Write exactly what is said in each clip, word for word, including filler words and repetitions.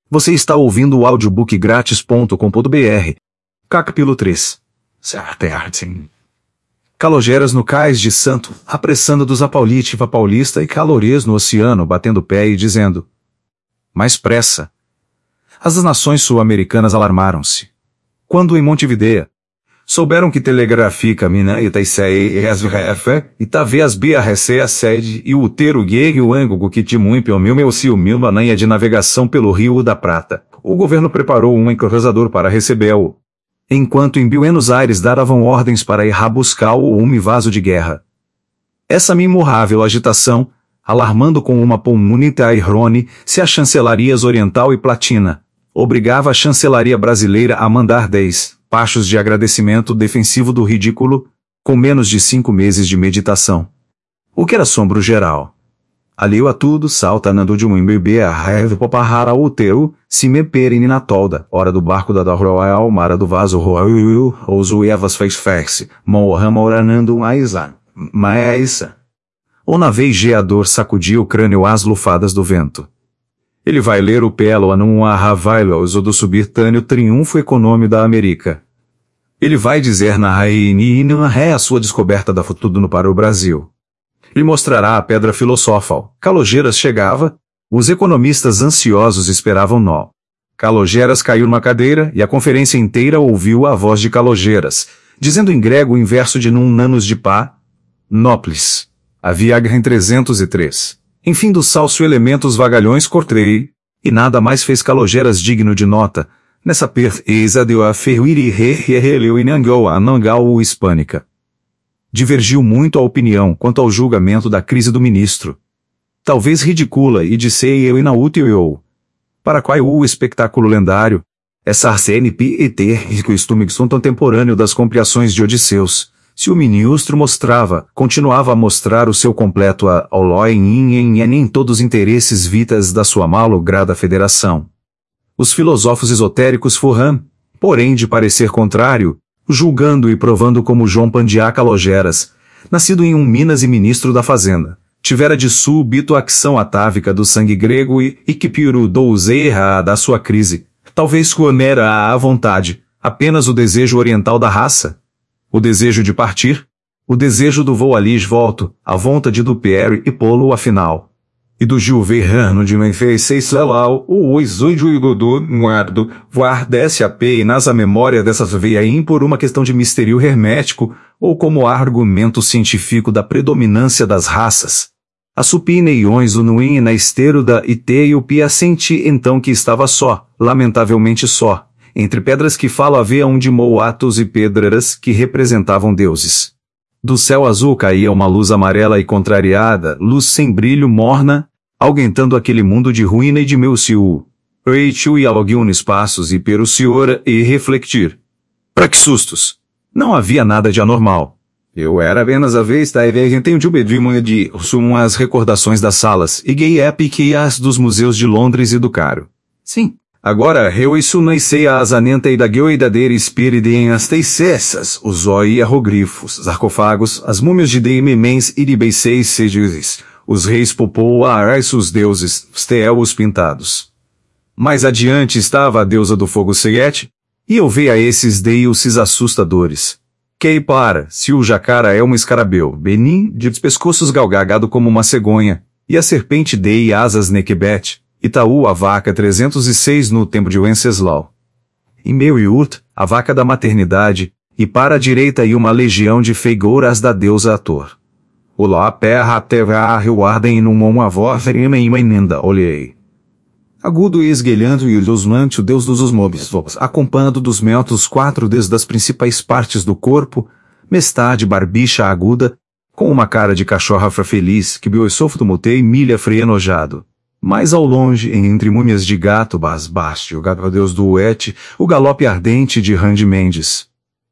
Você está ouvindo o audiobook grátis ponto com ponto br. Capítulo três. Certo. Calogeiras no cais de Santo, apressando dos Apaulitiva Paulista e calores no oceano batendo pé e dizendo: mais pressa. As nações sul-americanas alarmaram-se. Quando em Montevideo souberam que telegrafica mina Itaicei e as refe, Itave as bia rece a sede e o utero guerre o ângulo que timuimpe o mil meu sil mil mananha de navegação pelo Rio da Prata, o governo preparou um encruzador para recebê-lo. Enquanto em Buenos Aires davam ordens para ir buscar o um vaso de guerra. Essa memorável agitação, alarmando com uma pulmunita irone, se a chancelarias Oriental e Platina, obrigava a chancelaria brasileira a mandar dez pachos de agradecimento defensivo do ridículo, com menos de cinco meses de meditação. O que era assombro geral. Aliu a tudo, salta nando de um bebê a raiva poparrara o teu, se me perine na tolda, hora do barco da Royal Mara do vaso Royal, ouso evas fez ferse, morrama oranando um aizan, maesa. O navegador sacudia o crânio às lufadas do vento. Ele vai ler o pelo anum arravailoso do subterrâneo triunfo econômico da América. Ele vai dizer na rainha não ré a sua descoberta da futuro para o Brasil. Ele mostrará a pedra filosofal. Calogeiras chegava, os economistas ansiosos esperavam nó. Calogeiras caiu numa cadeira e a conferência inteira ouviu a voz de Calogeiras, dizendo em grego o inverso de num nanos de pá, noplis. Havia em trezentos e três. Enfim do salso elementos vagalhões cortrei, e nada mais fez Calogeiras digno de nota, nessa pereza deu a ferruiri re re releu e nangou a nangal hispânica. Divergiu muito a opinião quanto ao julgamento da crise do ministro. Talvez ridicula e dissei eu inútil eu. Para qual o espetáculo lendário, essa C N P e T e costume contemporâneo das compreensões de Odisseus. Se o ministro mostrava, continuava a mostrar o seu completo a olói em em todos os interesses vitas da sua mal-lograda federação. Os filósofos esotéricos forram, porém de parecer contrário, julgando e provando como João Pandiá Calogeiras, nascido em um Minas e ministro da Fazenda, tivera de súbito acção atávica do sangue grego e, e que piorou erra da sua crise, talvez coonera à vontade, apenas o desejo oriental da raça. O desejo de partir, o desejo do voo alis volto, a vontade do Pierre e Polo afinal. E do Gil Verrano de Menfei Lelau, o oizuido e Godô, Muardo, voar desce a pé e nas a memória dessas veia por uma questão de mistério hermético, ou como argumento científico da predominância das raças. A supineiões o nuin na esteiro da ite e o pia senti então que estava só, lamentavelmente só. Entre pedras que falo havia um de moatos e pedras que representavam deuses. Do céu azul caía uma luz amarela e contrariada, luz sem brilho morna, alguentando aquele mundo de ruína e de meu ciú. Reitiu e aloguiu nos passos e peru senhora e refletir. Pra que sustos! Não havia nada de anormal. Eu era apenas a vez da tenho de obedrimunha de sum as recordações das salas e gay epic e as dos museus de Londres e do Cairo. Sim. Agora eu isso não sei a azanenta e da guioidadeira espíride em as teicessas, os oi hieroglifos, sarcófagos, as múmias de deimemens e de beiseis sejuzes, os reis popou a arais os deuses, os teelus pintados. Mais adiante estava a deusa do fogo Seguete, e eu vi a esses deuses assustadores. Que para, se o jacara é um escarabeu, benim, de pescoços galgagado como uma cegonha, e a serpente dei asas nequebete, Itaú a vaca trezentos e seis no tempo de Wenceslau. E meu Iurt, a vaca da maternidade, e para a direita e uma legião de figuras da deusa Ator. O lá perra teve a reuardem num uma voz e uma emenda olhei. Agudo e esguelhando e ilusmante o deus dos osmobis, acompanhado dos mentos quatro dedos das principais partes do corpo, metade barbicha aguda, com uma cara de cachorra feliz que biosofto mutei milha freia enojado. Mais ao longe, entre múmias de gato basbaste, o gato deus do Uete, o galope ardente de Randy Mendes.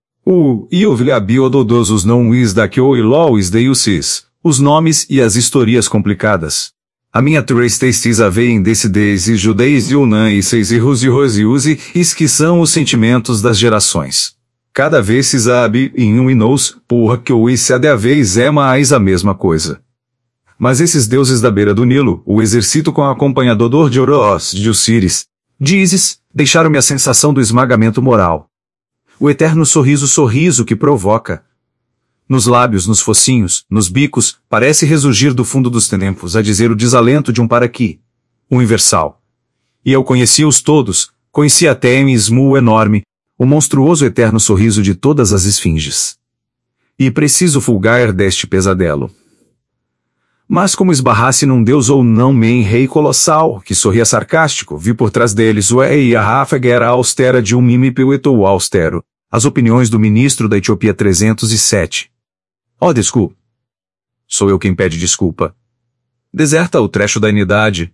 O Iovliabiododosos não is daquio e lois deusis, os nomes e as historias complicadas. A minha três testes aveem decideis e judeis e unan e seis erros e rosiuse, is que são os sentimentos das gerações. Cada vez se sabe, em um e nos, porra que o is de a vez é mais a mesma coisa. Mas esses deuses da beira do Nilo, o exercito com acompanhador de Oroz, de Osíris, Dizes, deixaram-me a sensação do esmagamento moral. O eterno sorriso sorriso que provoca. Nos lábios, nos focinhos, nos bicos, parece ressurgir do fundo dos tempos a dizer o desalento de um para aqui. O universal. E eu conhecia-os todos, conhecia até em esmo enorme, o monstruoso eterno sorriso de todas as esfinges. E preciso fulgar deste pesadelo. Mas como esbarrasse num deus ou não men rei colossal, que sorria sarcástico, vi por trás deles o e a ráfaga era austera de um mime peuetou austero, as opiniões do ministro da Etiópia trezentos e sete. Oh, desculpa. Sou eu quem pede desculpa. Deserta o trecho da inidade.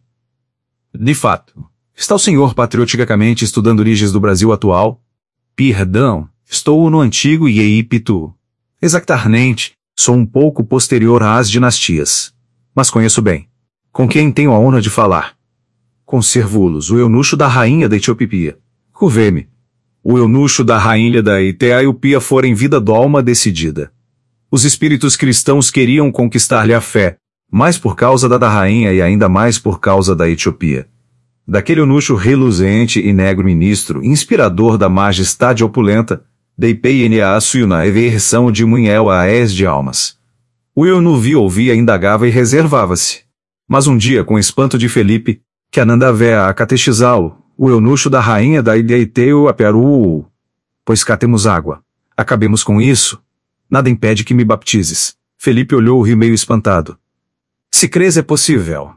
De fato, está o senhor patrioticamente estudando origens do Brasil atual? Perdão, estou no antigo Egipto. Exactamente, sou um pouco posterior às dinastias. Mas conheço bem. Com quem tenho a honra de falar? Com Servulos, o eunucho da rainha da Etiópia. Curveme. O eunucho da rainha da Etiópia fora em vida dolma decidida. Os espíritos cristãos queriam conquistar-lhe a fé, mais por causa da da rainha e ainda mais por causa da Etiópia. Daquele eunucho reluzente e negro ministro, inspirador da majestade opulenta, dei pena na eversão de Munhel a es de almas. O eunuco via, ouvia, indagava e reservava-se. Mas um dia, com espanto de Felipe, que anandavé a catechizá-lo, o eunucho da rainha da Ideiteu aperou. Pois cá temos água. Acabemos com isso. Nada impede que me baptizes. Felipe olhou o rio meio espantado. Se crês é possível.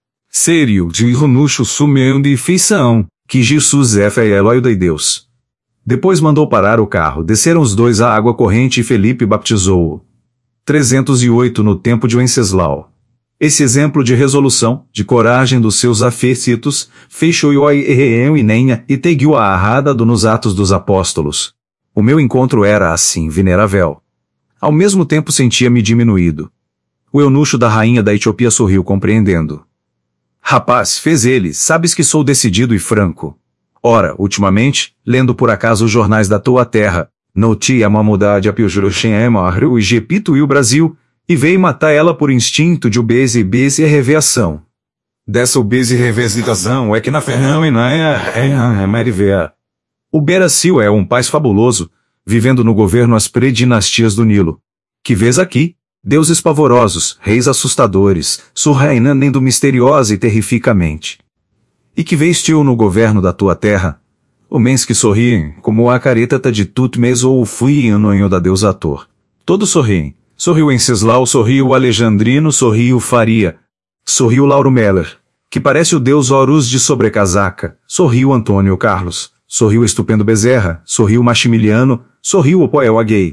Sério, de eunucho sumiu de feição, que Jesus é Eloio de Deus. Depois mandou parar o carro, desceram os dois à água corrente e Felipe baptizou-o. trezentos e oito no tempo de Wenceslau. Esse exemplo de resolução, de coragem dos seus afecitos, fechou e nenha e teguiu a arrada do nos Atos dos Apóstolos. O meu encontro era assim venerável. Ao mesmo tempo sentia-me diminuído. O eunucho da rainha da Etiópia sorriu compreendendo. Rapaz, fez ele, sabes que sou decidido e franco. Ora, ultimamente, lendo por acaso os jornais da tua terra, noti a mamudade a Piojurochem o Egito e o Brasil, e veio matar ela por instinto de obese e bese e reveação. Dessa obese e reveação é que na ferrão e na é é marivea. O Beracil é um país fabuloso, vivendo no governo as predinastias do Nilo. Que vês aqui? Deuses pavorosos, reis assustadores, surreinando misteriosa e terrificamente. E que vês tu no governo da tua terra? Homens que sorriem, como a caretata de Tutmes ou o fuianonho da deusa Ator. Todos sorriem. Sorriu Wenceslau, sorriu o Alexandrino, sorriu o Faria. Sorriu Lauro Meller, que parece o deus Horus de sobrecasaca. Sorriu Antônio Carlos. Sorriu Estupendo Bezerra. Sorriu Maximiliano. Sorriu o Poel Agay.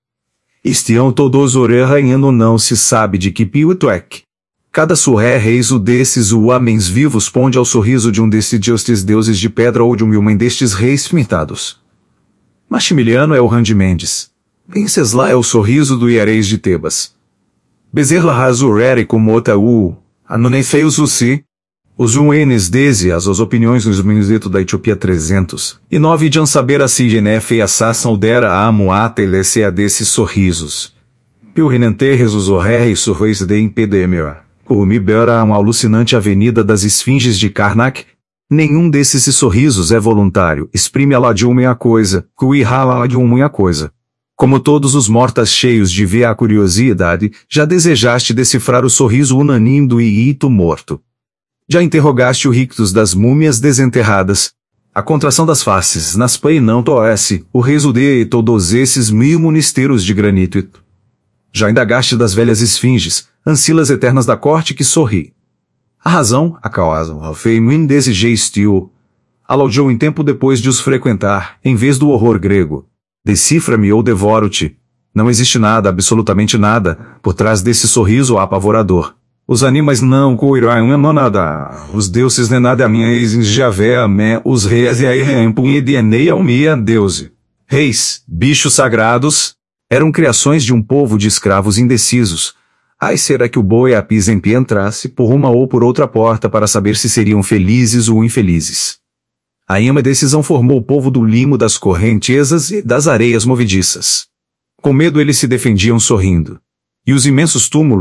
Estiam todos orerranhando não se sabe de que pio tuec. Cada surré reis o desses o homens vivos ponde ao sorriso de um desses destes deuses de pedra ou de um homem destes reis pintados. Maximiliano é o Randy Mendes. Venceslau é o sorriso do Iereis de Tebas. Bezerra Razurere como Otaú, Anonefeios o si, os uenes dese as as opiniões dos minuzeto da Etiópia trezentos, e nove de saber a si genefe e assassam dera a amuata e a desses sorrisos. Pio renanterres os orré e sorreis de impedemia. O Mibera a uma alucinante avenida das esfinges de Karnak. Nenhum desses sorrisos é voluntário, exprime a lá de uma coisa, cuihala de uma coisa. Como todos os mortas cheios de ver a curiosidade, já desejaste decifrar o sorriso unânime do Iito morto. Já interrogaste o rictus das múmias desenterradas, a contração das faces, nas pai não toesse, o rezo de todos esses mil ministérios de granito. Já indagaste das velhas esfinges, ancilas eternas da corte que sorri. A razão, a causa, o feimin desejeistiou, alaudou em tempo depois de os frequentar, em vez do horror grego. Decifra-me ou devoro-te. Não existe nada, absolutamente nada, por trás desse sorriso apavorador. Os animais não coirão não nada. Os deuses nem nada a minha ex-javé amé, os reis e a empunhedienei ao minha deuse. Reis, bichos sagrados, eram criações de um povo de escravos indecisos. Ai, será que o boi a pisempi entrasse por uma ou por outra porta para saber se seriam felizes ou infelizes? A ima decisão formou o povo do limo das correntezas e das areias movediças. Com medo eles se defendiam sorrindo. E os imensos túmulos,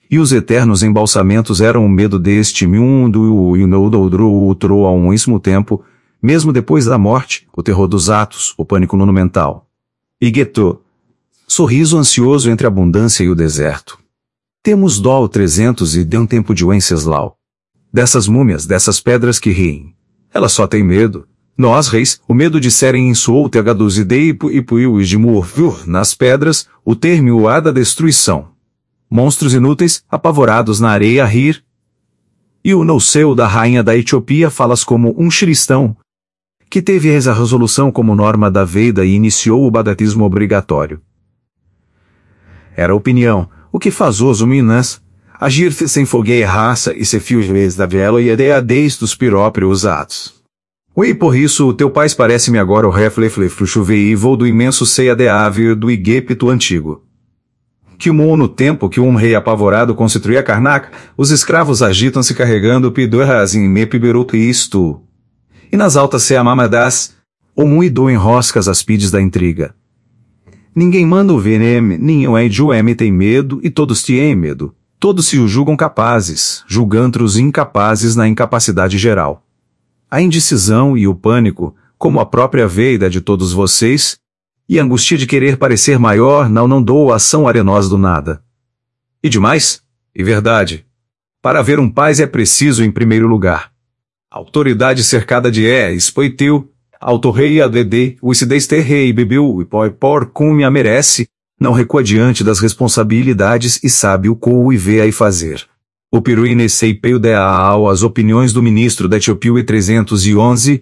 E os eternos embalsamentos eram o medo deste mundo e o noudro outro ao mesmo tempo, mesmo depois da morte, o terror dos atos, o pânico monumental. E gueto. Sorriso ansioso entre a abundância e o deserto. Temos dó trezentos e de um tempo de Wenceslau. Dessas múmias, dessas pedras que riem. Elas só têm medo. Nós, reis, o medo de serem insultegados e de ipuiu de morvur nas pedras, o termo há da destruição. Monstros inúteis, apavorados na areia a rir. E o no-seu da rainha da Etiópia falas como um cristão, que teve essa resolução como norma da Veda e iniciou o badatismo obrigatório. Era a opinião, o que faz os minas, agir sem fogueira raça e se fios da vela e ideia desde os próprios atos. Ui, por isso o teu pai parece-me agora o reflefle chuveivo do imenso ceia de ave do Egito antigo. Que um no tempo que um rei apavorado constituía Karnak, os escravos agitam-se carregando pidorras em mepiberuto isto. E nas altas se amamadas, ou muito em roscas as pides da intriga. Ninguém manda o venem, nenhum é de tem medo e todos têm medo. Todos se o julgam capazes, julgando-os incapazes na incapacidade geral. A indecisão e o pânico, como a própria veida de todos vocês, e a angústia de querer parecer maior não não dou a ação arenosa do nada. E demais? E verdade. Para haver um paz é preciso em primeiro lugar. Autoridade cercada de é, espoiteu, autorrei a dedê, o icidez terrei bebeu e poi por cum a merece, não recua diante das responsabilidades e sabe o co e vê aí fazer. O peru inesei peio de ao as opiniões do ministro da Etiópia e trezentos e onze,